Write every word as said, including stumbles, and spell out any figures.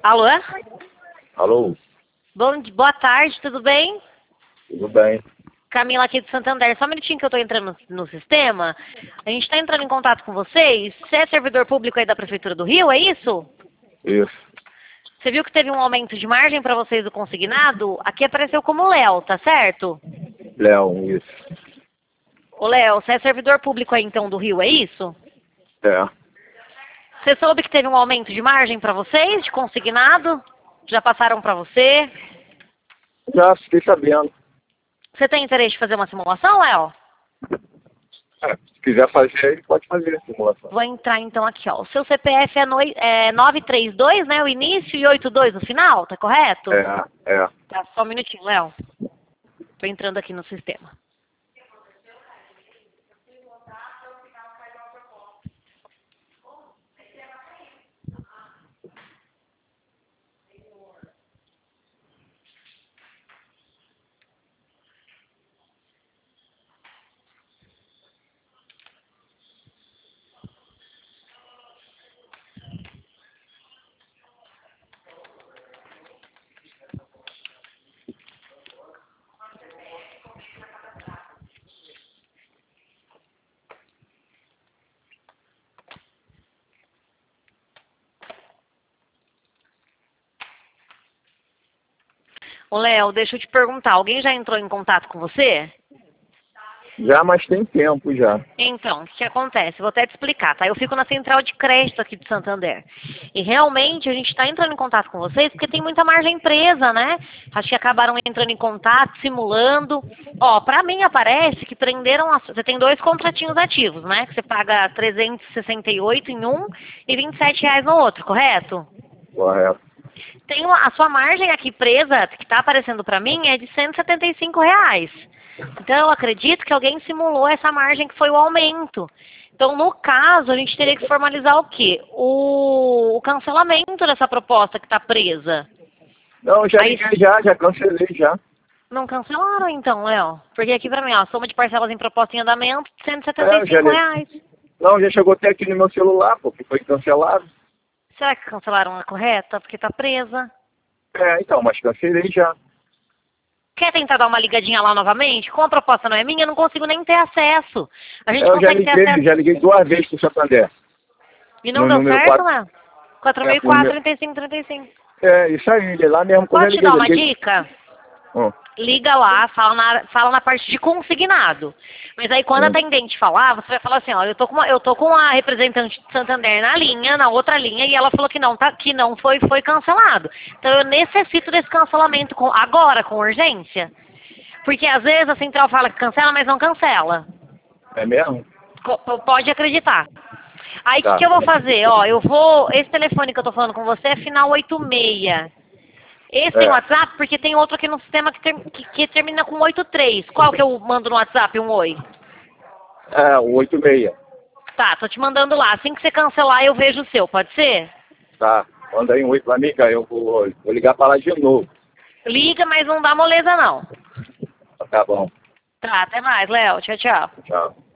Alô? Alô? Bom, di- boa tarde, tudo bem? Tudo bem? Camila aqui de Santander. Só um minutinho que eu estou entrando no, no sistema. A gente está entrando em contato com vocês. Você é servidor público aí da Prefeitura do Rio, é isso? Isso. Você viu que teve um aumento de margem para vocês do consignado? Aqui apareceu como Léo, tá certo? Léo, isso. Ô Léo, você é servidor público aí então do Rio, é isso? É. Você soube que teve um aumento de margem para vocês, de consignado? Já passaram para você? Já fiquei sabendo. Você tem interesse de fazer uma simulação, Léo? É, se quiser fazer aí, pode fazer a simulação. Vou entrar então aqui, ó. O seu C P F é, no, é nove três dois, né? O início e oitenta e dois no final, tá correto? É, é. Tá, só um minutinho, Léo. Tô entrando aqui no sistema. Ô, Léo, deixa eu te perguntar. Alguém já entrou em contato com você? Já, mas tem tempo já. Então, o que acontece? Vou até te explicar, tá? Eu fico na central de crédito aqui de Santander. E realmente a gente está entrando em contato com vocês porque tem muita margem presa, né? Acho que acabaram entrando em contato, simulando. Ó, pra mim aparece que prenderam... A... Você tem dois contratinhos ativos, né? Que você paga trezentos e sessenta e oito em um e vinte e sete reais no outro, correto? Correto. Tem uma... A sua margem aqui presa, que está aparecendo pra mim, é de cento e setenta e cinco reais. Então, eu acredito que alguém simulou essa margem que foi o aumento. Então, no caso, a gente teria que formalizar o quê? O, o cancelamento dessa proposta que está presa. Não, já Aí- liguei já, já cancelei já. Não cancelaram, então, Léo? Porque aqui pra mim, ó, soma de parcelas em proposta em andamento, cento e É, setenta eu e já cinco li- reais. Não, já chegou até aqui no meu celular, pô, que foi cancelado. Será que cancelaram a correta? Porque está presa. É, então, mas cancelei já. Quer tentar dar uma ligadinha lá novamente? Como a proposta não é minha, eu não consigo nem ter acesso. A gente É, eu já consegue ter liguei, acesso. já liguei duas vezes pro Santander. E não no deu número certo, quatro. né? quatro mil e É, por quatro, meu- trinta e cinco, trinta e cinco. É, isso aí, ele lá mesmo quando eu Pode te liguei. dar eu uma liguei... dica? Hum. Liga lá, fala na, fala na parte de consignado. Mas aí quando a Hum. atendente falar, você vai falar assim, ó, eu tô com uma, eu tô com a representante de Santander na linha, na outra linha, e ela falou que não, tá, que não foi, foi cancelado. Então eu necessito desse cancelamento com, agora, com urgência. Porque às vezes a central fala que cancela, mas não cancela. É mesmo? Co- p- Pode acreditar. Aí o Tá. que, que eu vou fazer? Ó, eu vou. Esse telefone que eu tô falando com você é final oitenta e seis. Esse tem É. WhatsApp porque tem outro aqui no sistema que, ter- que- que termina com oitenta e três. Qual que eu mando no WhatsApp? Um oi. É, o oito seis. Tá, tô te mandando lá. Assim que você cancelar, eu vejo o seu, pode ser? Tá. Manda aí um oi pra mim, cara. Eu vou, vou ligar pra lá de novo. Liga, mas não dá moleza não. Tá bom. Tá, até mais, Léo. Tchau, tchau. Tchau.